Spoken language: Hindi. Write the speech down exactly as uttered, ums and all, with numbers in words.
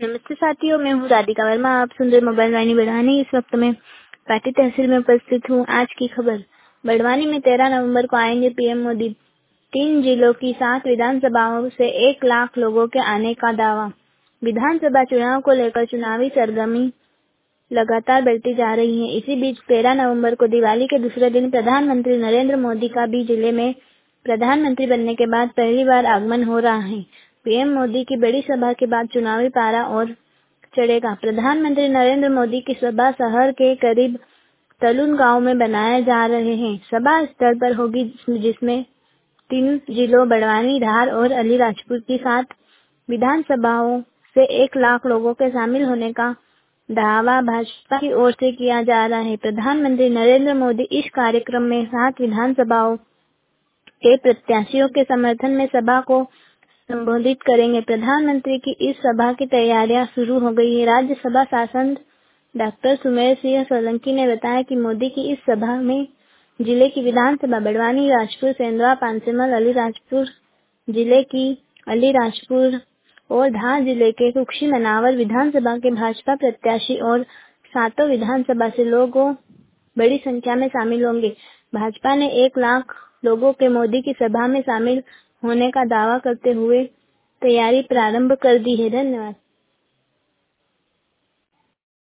नमस्ते साथियों, मैं हूँ राधिका वर्मा। आप सुन रहे मोबाइल वाणी बड़वानी। इस वक्त मैं पाटी तहसील में उपस्थित हूँ। आज की खबर। बड़वानी में तेरह नवंबर को आएंगे पीएम मोदी। तीन जिलों की सात विधानसभाओं से एक लाख लोगों के आने का दावा। विधानसभा चुनाव को लेकर चुनावी सरगर्मी लगातार बढ़ती जा रही है। इसी बीच तेरह नवंबर को दिवाली के दूसरे दिन प्रधानमंत्री नरेंद्र मोदी का भी जिले में प्रधानमंत्री बनने के बाद पहली बार आगमन हो रहा है। पीएम मोदी की बड़ी सभा के बाद चुनावी पारा और चढ़ेगा। प्रधानमंत्री नरेंद्र मोदी की सभा शहर के करीब तलुन गांव में बनाए जा रहे हैं। सभा स्थल पर होगी, जिसमें तीन जिलों बड़वानी, धार और अलीराजपुर की सात विधानसभाओं से एक लाख लोगों के शामिल होने का दावा भाजपा की ओर से किया जा रहा है। प्रधानमंत्री नरेंद्र मोदी इस कार्यक्रम में सात विधानसभाओं के प्रत्याशियों के समर्थन में सभा को संबोधित करेंगे। प्रधानमंत्री की इस सभा की तैयारियां शुरू हो गई है। राज्यसभा सांसद डॉक्टर सुमेर सिंह सोलंकी ने बताया कि मोदी की इस सभा में जिले की विधानसभा बड़वानी, राजपुर, सेंधवा, पांचमल, अलीराजपुर जिले की अलीराजपुर और धार जिले के कुक्षी मनावर विधानसभा के भाजपा प्रत्याशी और सातों विधानसभा से लोगों बड़ी संख्या में शामिल होंगे। भाजपा ने एक लाख लोगों के मोदी की सभा में शामिल होने का दावा करते हुए तैयारी प्रारंभ कर दी है। धन्यवाद।